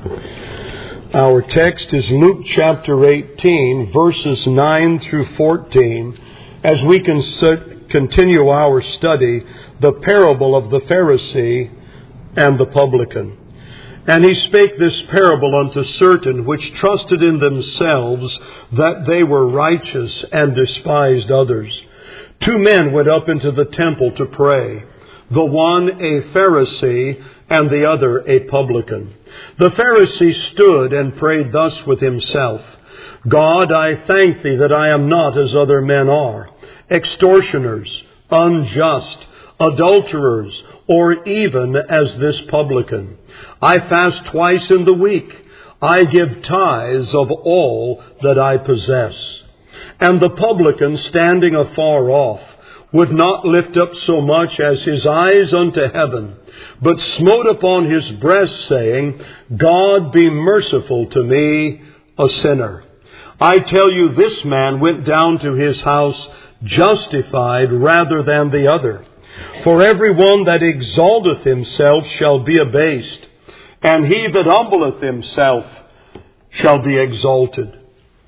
Our text is Luke chapter 18, verses 9 through 14, as we continue our study, the parable of the Pharisee and the publican. And he spake this parable unto certain which trusted in themselves that they were righteous and despised others. 2 men went up into the temple to pray, the one a Pharisee and the other a publican. The Pharisee stood and prayed thus with himself, God, I thank thee that I am not as other men are, extortioners, unjust, adulterers, or even as this publican. I fast twice in the week. I give tithes of all that I possess. And the publican, standing afar off, would not lift up so much as his eyes unto heaven, but smote upon his breast, saying, God, be merciful to me, a sinner. I tell you, this man went down to his house justified rather than the other. For every one that exalteth himself shall be abased, and he that humbleth himself shall be exalted.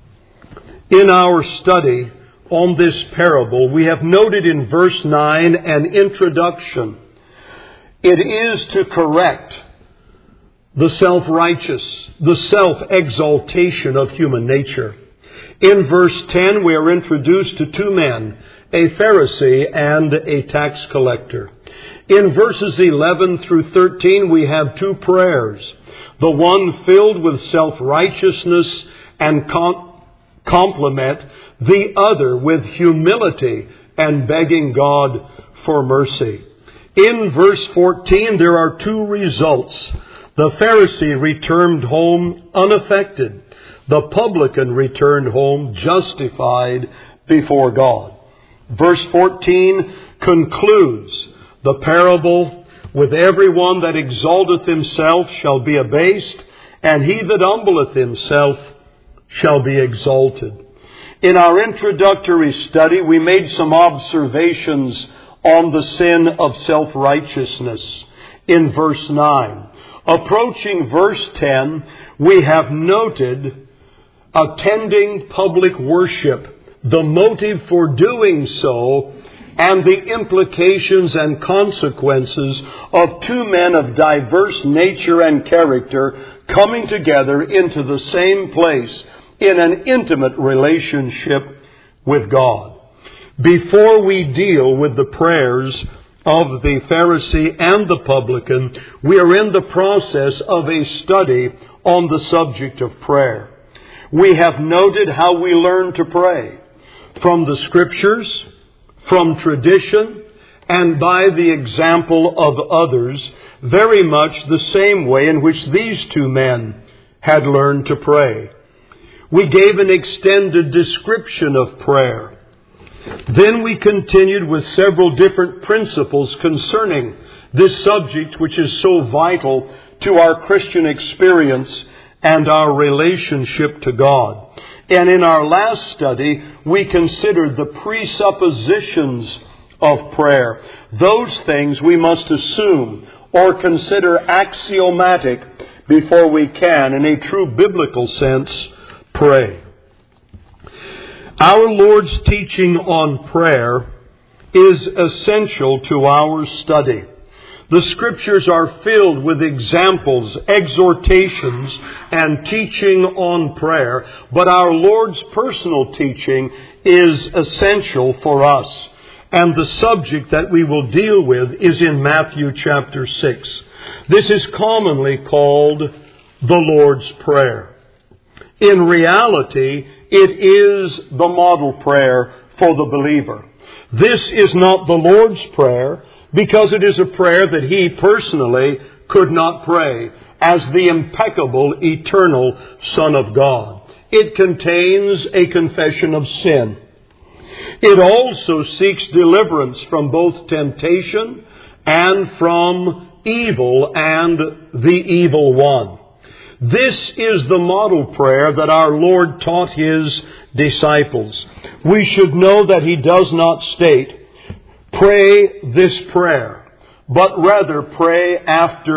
In our study on this parable, we have noted in verse 9 an introduction. It is to correct the self-righteous, the self-exaltation of human nature. In verse 10, we are introduced to 2 men, a Pharisee and a tax collector. In verses 11 through 13, we have 2 prayers, the one filled with self-righteousness and compliment, the other with humility and begging God for mercy. In verse 14, there are 2 results. The Pharisee returned home unaffected. The publican returned home justified before God. Verse 14 concludes the parable with every one that exalteth himself shall be abased, and he that humbleth himself shall be exalted. In our introductory study, we made some observations on the sin of self-righteousness in verse 9. Approaching verse 10, we have noted attending public worship, the motive for doing so, and the implications and consequences of 2 men of diverse nature and character coming together into the same place in an intimate relationship with God. Before we deal with the prayers of the Pharisee and the publican, we are in the process of a study on the subject of prayer. We have noted how we learn to pray from the Scriptures, from tradition, and by the example of others, very much the same way in which these 2 men had learned to pray. We gave an extended description of prayer. Then we continued with several different principles concerning this subject, which is so vital to our Christian experience and our relationship to God. And in our last study, we considered the presuppositions of prayer. Those things we must assume or consider axiomatic before we can, in a true biblical sense, pray. Our Lord's teaching on prayer is essential to our study. The Scriptures are filled with examples, exhortations, and teaching on prayer, but our Lord's personal teaching is essential for us. And the subject that we will deal with is in Matthew chapter 6. This is commonly called the Lord's Prayer. In reality, it is the model prayer for the believer. This is not the Lord's Prayer because it is a prayer that He personally could not pray as the impeccable, eternal Son of God. It contains a confession of sin. It also seeks deliverance from both temptation and from evil and the evil one. This is the model prayer that our Lord taught His disciples. We should know that He does not state, pray this prayer, but rather pray after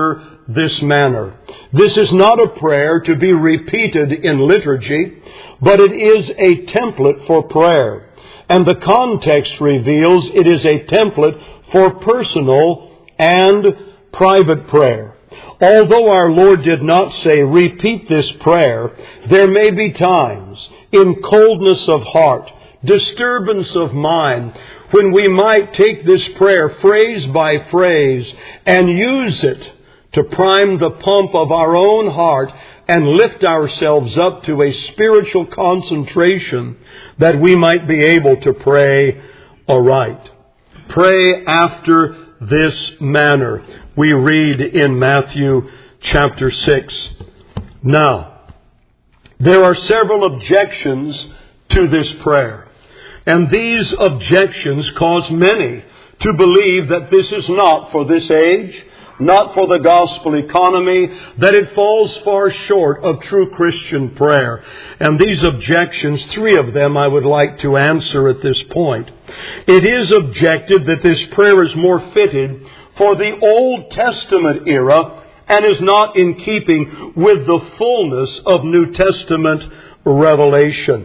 this manner. This is not a prayer to be repeated in liturgy, but it is a template for prayer. And the context reveals it is a template for personal and private prayer. Although our Lord did not say, repeat this prayer, there may be times in coldness of heart, disturbance of mind, when we might take this prayer phrase by phrase and use it to prime the pump of our own heart and lift ourselves up to a spiritual concentration that we might be able to pray aright. Pray after this manner. We read in Matthew chapter 6. Now, there are several objections to this prayer. And these objections cause many to believe that this is not for this age, not for the gospel economy, that it falls far short of true Christian prayer. And these objections, 3 of them I would like to answer at this point. It is objected that this prayer is more fitted for the Old Testament era and is not in keeping with the fullness of New Testament revelation.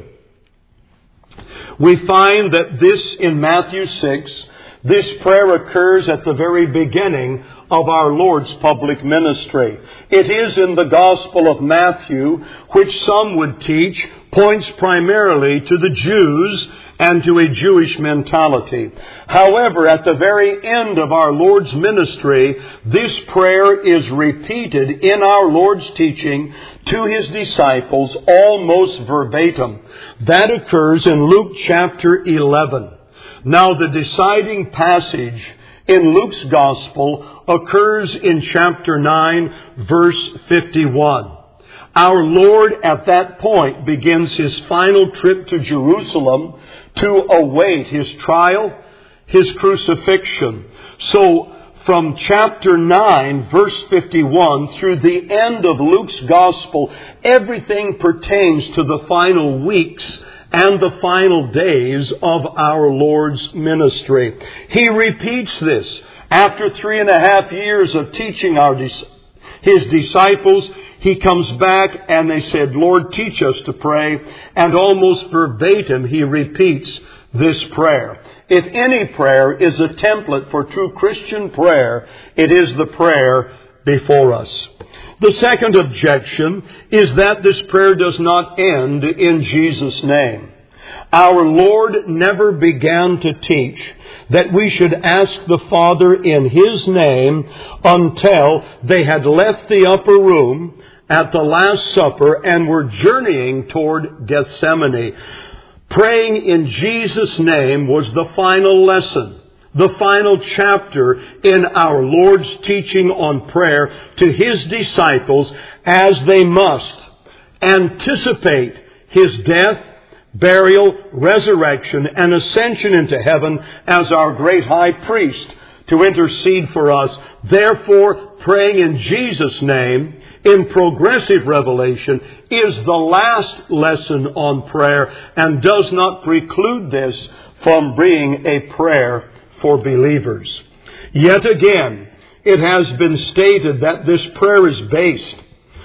We find that this in Matthew 6, this prayer occurs at the very beginning of our Lord's public ministry. It is in the Gospel of Matthew, which some would teach points primarily to the Jews and to a Jewish mentality. However, at the very end of our Lord's ministry, this prayer is repeated in our Lord's teaching to His disciples almost verbatim. That occurs in Luke chapter 11. Now, the deciding passage in Luke's Gospel occurs in chapter 9, verse 51. Our Lord at that point begins His final trip to Jerusalem to await His trial, His crucifixion. So, from chapter 9, verse 51, through the end of Luke's Gospel, everything pertains to the final weeks and the final days of our Lord's ministry. He repeats this. After 3.5 years of teaching His disciples, He comes back and they said, Lord, teach us to pray. And almost verbatim, He repeats this prayer. If any prayer is a template for true Christian prayer, it is the prayer before us. The second objection is that this prayer does not end in Jesus' name. Our Lord never began to teach that we should ask the Father in His name until they had left the upper room at the Last Supper and were journeying toward Gethsemane. Praying in Jesus' name was the final lesson, the final chapter in our Lord's teaching on prayer to His disciples, as they must anticipate His death, burial, resurrection, and ascension into heaven as our great high priest to intercede for us. Therefore, praying in Jesus' name in progressive revelation is the last lesson on prayer and does not preclude this from being a prayer for believers. Yet again, it has been stated that this prayer is based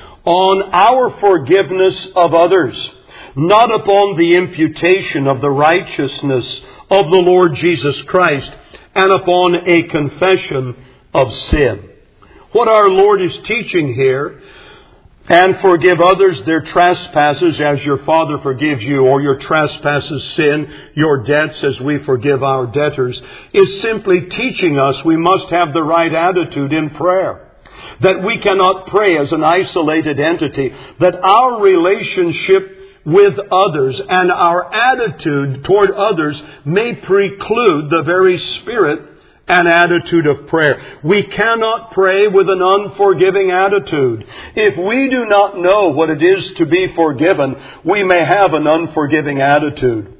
on our forgiveness of others, not upon the imputation of the righteousness of the Lord Jesus Christ and upon a confession of sin. What our Lord is teaching here, and forgive others their trespasses as your Father forgives you, or your trespasses, sin, your debts as we forgive our debtors, is simply teaching us we must have the right attitude in prayer. That we cannot pray as an isolated entity. That our relationship with others and our attitude toward others may preclude the very spirit and attitude of prayer. We cannot pray with an unforgiving attitude. If we do not know what it is to be forgiven, we may have an unforgiving attitude.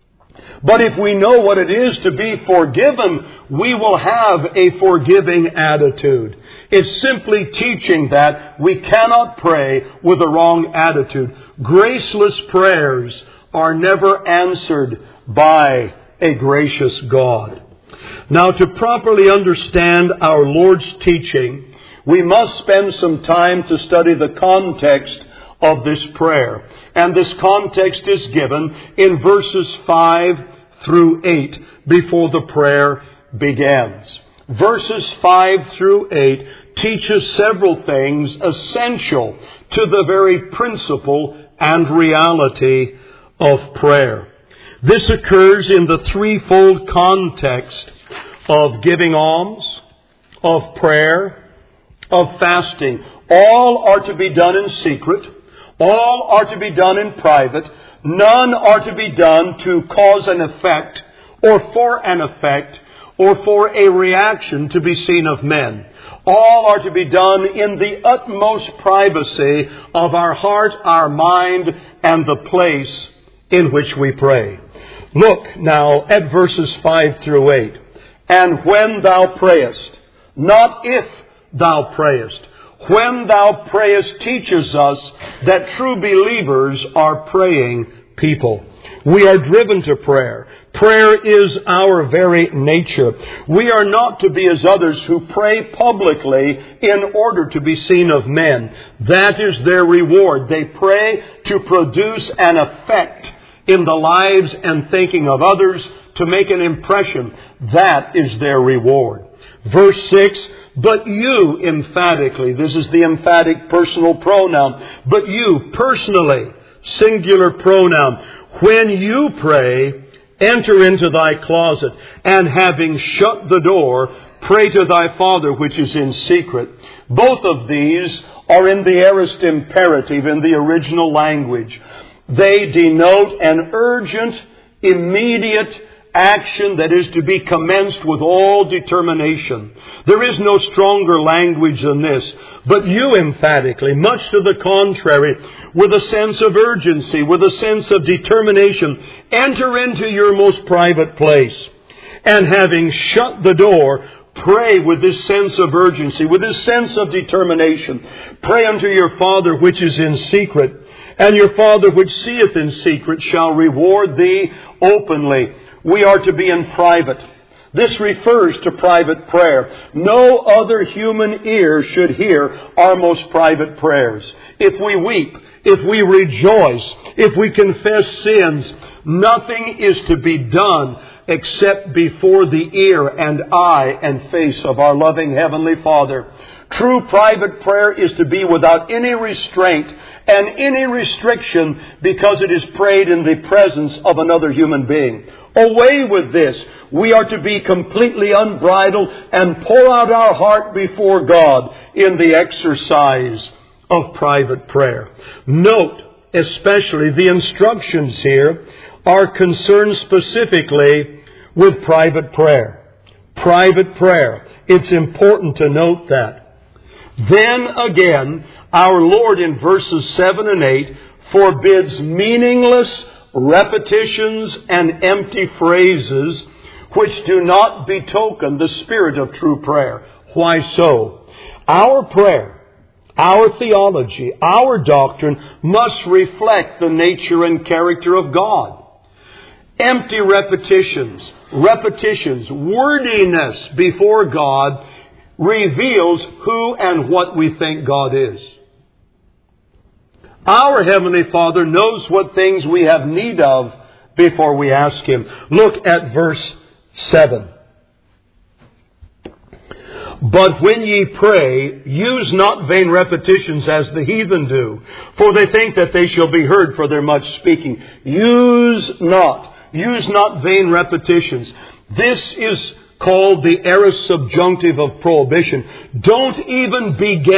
But if we know what it is to be forgiven, we will have a forgiving attitude. It's simply teaching that we cannot pray with a wrong attitude. Graceless prayers are never answered by a gracious God. Now, to properly understand our Lord's teaching, we must spend some time to study the context of this prayer. And this context is given in verses 5 through 8 before the prayer begins. Verses 5 through 8 teach us several things essential to the very principle and reality of prayer. This occurs in the threefold context of giving alms, of prayer, of fasting. All are to be done in secret. All are to be done in private. None are to be done to cause an effect, or for an effect, or for a reaction to be seen of men. All are to be done in the utmost privacy of our heart, our mind, and the place in which we pray. Look now at verses 5 through 8. And when thou prayest, not if thou prayest, when thou prayest teaches us that true believers are praying people. We are driven to prayer. Prayer is our very nature. We are not to be as others who pray publicly in order to be seen of men. That is their reward. They pray to produce an effect in the lives and thinking of others, to make an impression. That is their reward. Verse 6, but you emphatically, this is the emphatic personal pronoun, but you personally, singular pronoun, when you pray, enter into thy closet, and having shut the door, pray to thy Father which is in secret. Both of these are in the aorist imperative in the original language. They denote an urgent, immediate action that is to be commenced with all determination. There is no stronger language than this. But you emphatically, much to the contrary, with a sense of urgency, with a sense of determination, enter into your most private place. And having shut the door, pray with this sense of urgency, with this sense of determination. Pray unto your Father which is in secret, and your Father which seeth in secret shall reward thee openly. We are to be in private. This refers to private prayer. No other human ear should hear our most private prayers. If we weep, if we rejoice, if we confess sins, nothing is to be done except before the ear and eye and face of our loving Heavenly Father. True private prayer is to be without any restraint and any restriction because it is prayed in the presence of another human being. Away with this. We are to be completely unbridled and pour out our heart before God in the exercise of private prayer. Note especially the instructions here are concerned specifically with private prayer. Private prayer. It's important to note that. Then again, our Lord in verses 7 and 8 forbids meaningless repetitions and empty phrases which do not betoken the spirit of true prayer. Why so? Our prayer, our theology, our doctrine must reflect the nature and character of God. Empty repetitions, wordiness before God reveals who and what we think God is. Our Heavenly Father knows what things we have need of before we ask Him. Look at verse 7. But when ye pray, use not vain repetitions as the heathen do, for they think that they shall be heard for their much speaking. Use not vain repetitions. This is called the aorist subjunctive of prohibition. Don't even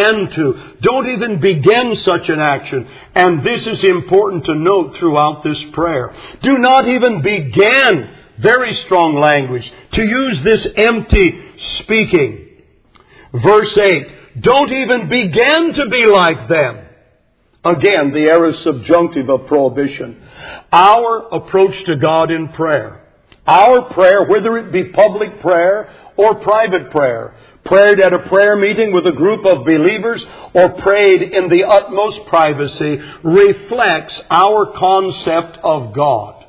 begin such an action. And this is important to note throughout this prayer. Do not even begin, very strong language, to use this empty speaking. Verse 8, don't even begin to be like them. Again, the aorist subjunctive of prohibition. Our approach to God in prayer, our prayer, whether it be public prayer or private prayer, prayed at a prayer meeting with a group of believers or prayed in the utmost privacy, reflects our concept of God.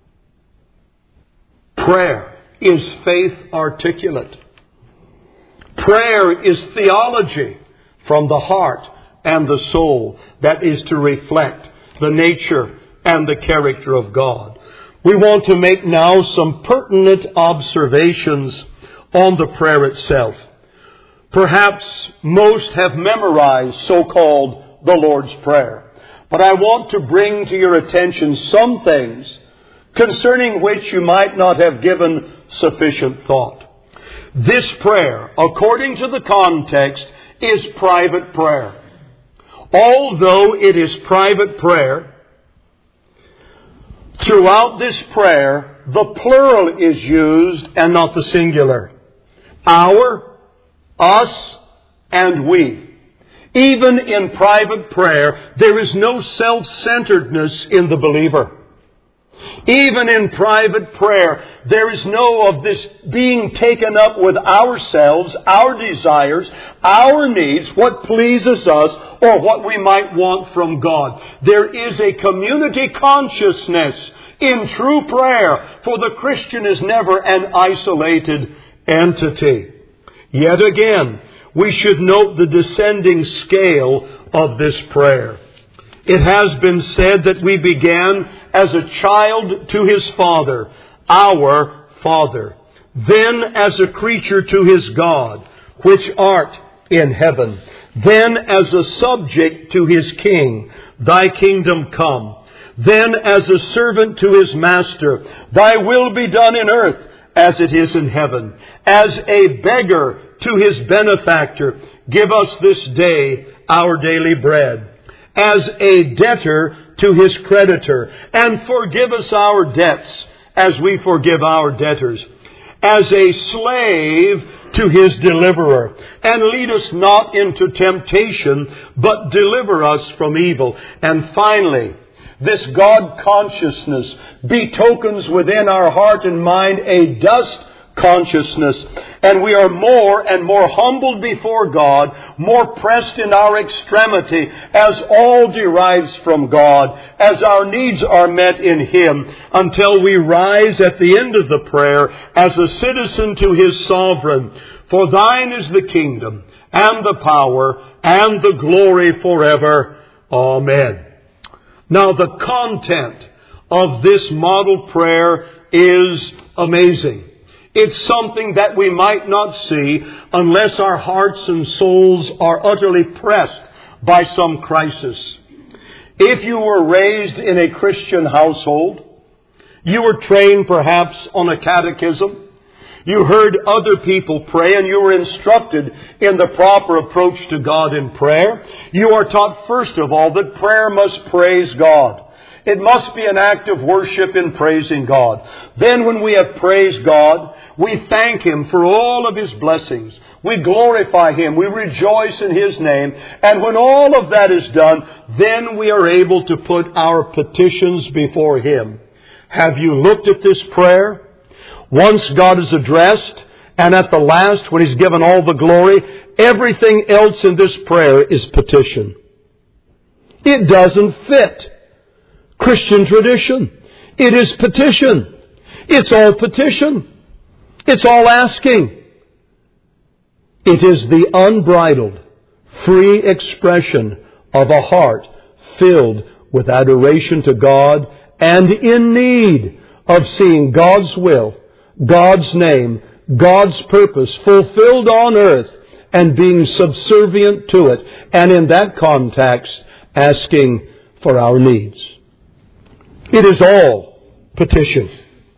Prayer is faith articulate. Prayer is theology from the heart and the soul that is to reflect the nature and the character of God. We want to make now some pertinent observations on the prayer itself. Perhaps most have memorized so-called the Lord's Prayer. But I want to bring to your attention some things concerning which you might not have given sufficient thought. This prayer, according to the context, is private prayer. Although it is private prayer, throughout this prayer, the plural is used and not the singular. Our, us, and we. Even in private prayer, there is no self-centeredness in the believer. Even in private prayer, there is no of this being taken up with ourselves, our desires, our needs, what pleases us, or what we might want from God. There is a community consciousness in true prayer, for the Christian is never an isolated entity. Yet again, we should note the descending scale of this prayer. It has been said that we began as a child to his Father, our Father. Then as a creature to his God, which art in heaven. Then as a subject to his King, thy kingdom come. Then as a servant to his master, thy will be done in earth as it is in heaven. As a beggar to his benefactor, give us this day our daily bread. As a debtor to his creditor, and forgive us our debts as we forgive our debtors. As a slave to his deliverer, and lead us not into temptation, but deliver us from evil. And finally, this God consciousness betokens within our heart and mind a dust consciousness, and we are more and more humbled before God, more pressed in our extremity, as all derives from God, as our needs are met in Him, until we rise at the end of the prayer as a citizen to His sovereign. For thine is the kingdom, and the power, and the glory forever. Amen. Now the content of this model prayer is amazing. It's something that we might not see unless our hearts and souls are utterly pressed by some crisis. If you were raised in a Christian household, you were trained perhaps on a catechism, you heard other people pray, and you were instructed in the proper approach to God in prayer, you are taught first of all that prayer must praise God. It must be an act of worship in praising God. Then when we have praised God, we thank Him for all of His blessings. We glorify Him. We rejoice in His name. And when all of that is done, then we are able to put our petitions before Him. Have you looked at this prayer? Once God is addressed, and at the last, when He's given all the glory, everything else in this prayer is petition. It doesn't fit Christian tradition. It is petition. It's all petition. It's all asking. It is the unbridled, free expression of a heart filled with adoration to God and in need of seeing God's will, God's name, God's purpose fulfilled on earth and being subservient to it. And in that context, asking for our needs. It is all petition.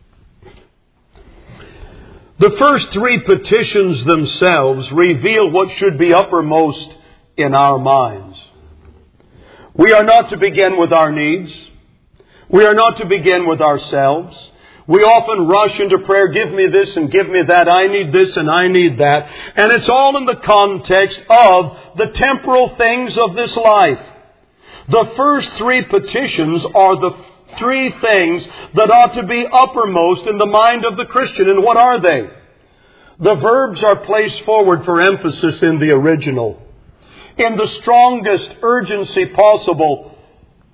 The first three petitions themselves reveal what should be uppermost in our minds. We are not to begin with our needs. We are not to begin with ourselves. We often rush into prayer, give me this and give me that, I need this and I need that. And it's all in the context of the temporal things of this life. The first three petitions are the three things that ought to be uppermost in the mind of the Christian. And what are they? The verbs are placed forward for emphasis in the original. In the strongest urgency possible,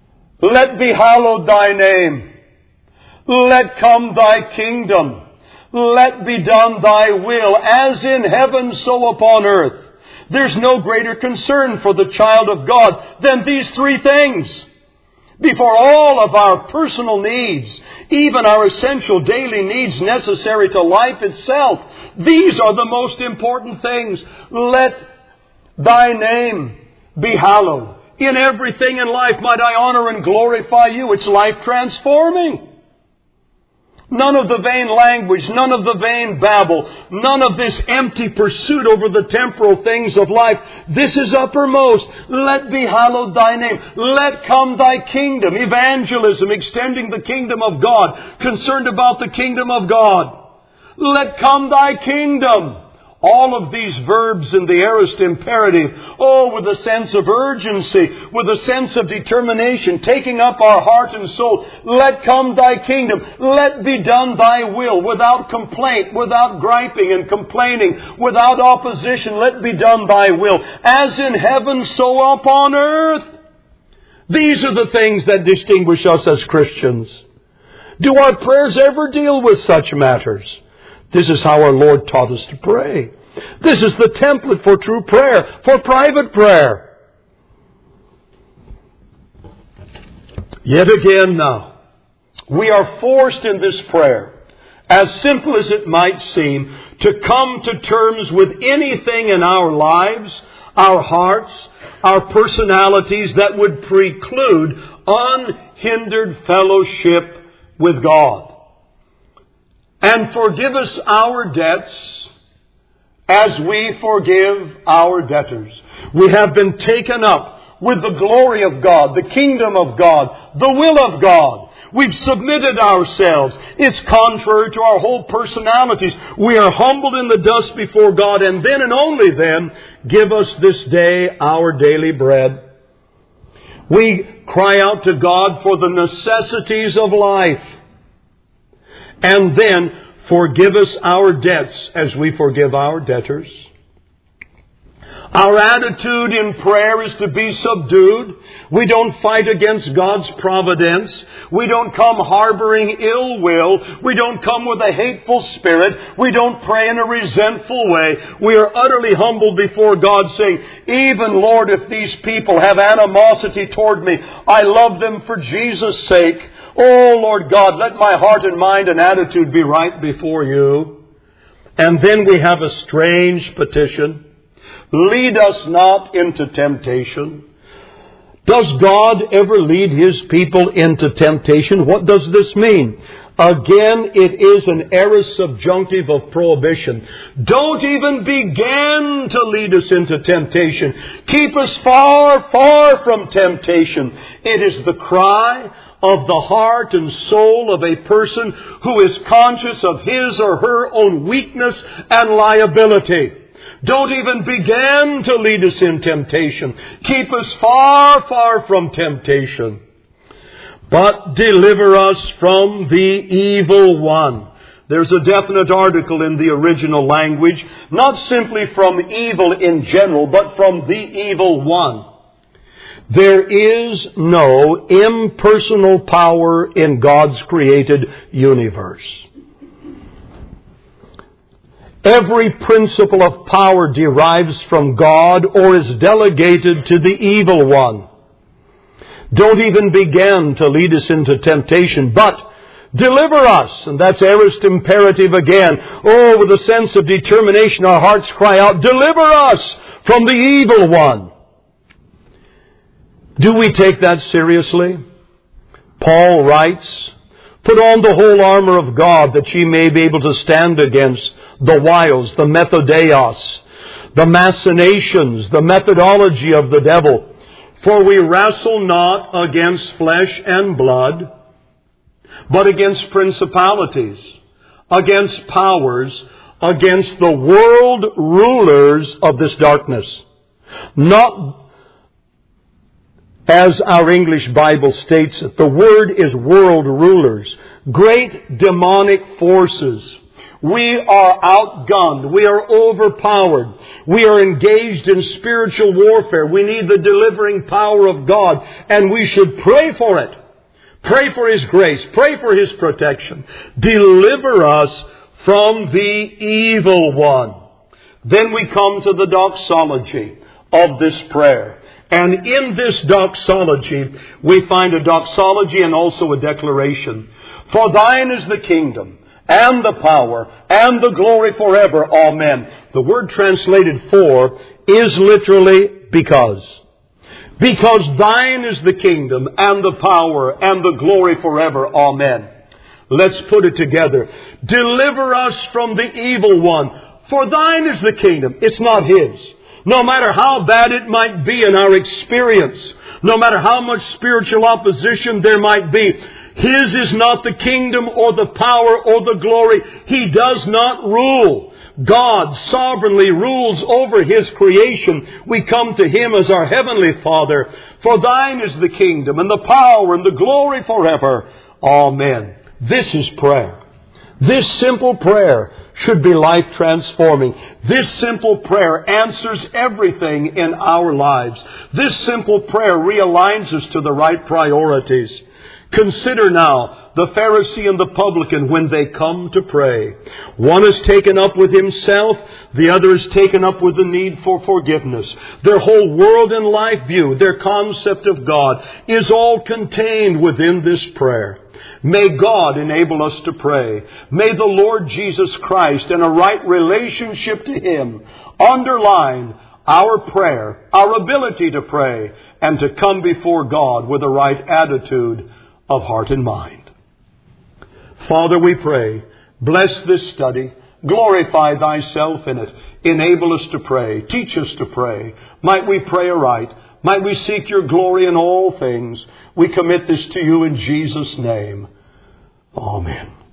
let be hallowed thy name. Let come thy kingdom. Let be done thy will, as in heaven, so upon earth. There's no greater concern for the child of God than these three things. Before all of our personal needs, even our essential daily needs necessary to life itself, these are the most important things. Let thy name be hallowed. In everything in life might I honor and glorify you. It's life transforming. None of the vain language, none of the vain babble, none of this empty pursuit over the temporal things of life. This is uppermost. Let be hallowed thy name. Let come thy kingdom. Evangelism, extending the kingdom of God, concerned about the kingdom of God. Let come thy kingdom. All of these verbs in the aorist imperative, with a sense of urgency, with a sense of determination, taking up our heart and soul. Let come thy kingdom. Let be done thy will, without complaint, without griping and complaining, without opposition. Let be done thy will, as in heaven, so upon earth. These are the things that distinguish us as Christians. Do our prayers ever deal with such matters? This is how our Lord taught us to pray. This is the template for true prayer, for private prayer. Yet again now, we are forced in this prayer, as simple as it might seem, to come to terms with anything in our lives, our hearts, our personalities that would preclude unhindered fellowship with God. And forgive us our debts as we forgive our debtors. We have been taken up with the glory of God, the kingdom of God, the will of God. We've submitted ourselves. It's contrary to our whole personalities. We are humbled in the dust before God, and then and only then, give us this day our daily bread. We cry out to God for the necessities of life. And then, forgive us our debts as we forgive our debtors. Our attitude in prayer is to be subdued. We don't fight against God's providence. We don't come harboring ill will. We don't come with a hateful spirit. We don't pray in a resentful way. We are utterly humbled before God, saying, even, Lord, if these people have animosity toward me, I love them for Jesus' sake. Oh, Lord God, let my heart and mind and attitude be right before you. And then we have a strange petition. Lead us not into temptation. Does God ever lead His people into temptation? What does this mean? Again, it is an aorist subjunctive of prohibition. Don't even begin to lead us into temptation. Keep us far, far from temptation. It is the cry of the heart and soul of a person who is conscious of his or her own weakness and liability. Don't even begin to lead us in temptation. Keep us far, far from temptation. But deliver us from the evil one. There's a definite article in the original language, not simply from evil in general, but from the evil one. There is no impersonal power in God's created universe. Every principle of power derives from God or is delegated to the evil one. Don't even begin to lead us into temptation, but deliver us. And that's aorist imperative again. Oh, with a sense of determination, our hearts cry out, deliver us from the evil one. Do we take that seriously? Paul writes, put on the whole armor of God that ye may be able to stand against the wiles, the methodeios, the machinations, the methodology of the devil. For we wrestle not against flesh and blood, but against principalities, against powers, against the world rulers of this darkness. Not as our English Bible states it. The word is world rulers. Great demonic forces. We are outgunned. We are overpowered. We are engaged in spiritual warfare. We need the delivering power of God, and we should pray for it. Pray for His grace. Pray for His protection. Deliver us from the evil one. Then we come to the doxology of this prayer. And in this doxology, we find a doxology and also a declaration. For thine is the kingdom, and the power, and the glory forever. Amen. The word translated for is literally because. Because thine is the kingdom, and the power, and the glory forever. Amen. Let's put it together. Deliver us from the evil one. For thine is the kingdom. It's not his. No matter how bad it might be in our experience, no matter how much spiritual opposition there might be, his is not the kingdom or the power or the glory. He does not rule. God sovereignly rules over His creation. We come to Him as our Heavenly Father. For thine is the kingdom and the power and the glory forever. Amen. This is prayer. This simple prayer should be life transforming. This simple prayer answers everything in our lives. This simple prayer realigns us to the right priorities. Consider now the Pharisee and the publican when they come to pray. One is taken up with himself, the other is taken up with the need for forgiveness. Their whole world and life view, their concept of God, is all contained within this prayer. May God enable us to pray. May the Lord Jesus Christ and a right relationship to Him underline our prayer, our ability to pray, and to come before God with a right attitude of heart and mind. Father, we pray, bless this study. Glorify Thyself in it. Enable us to pray. Teach us to pray. Might we pray aright. Might we seek Your glory in all things. We commit this to You in Jesus' name. Amen.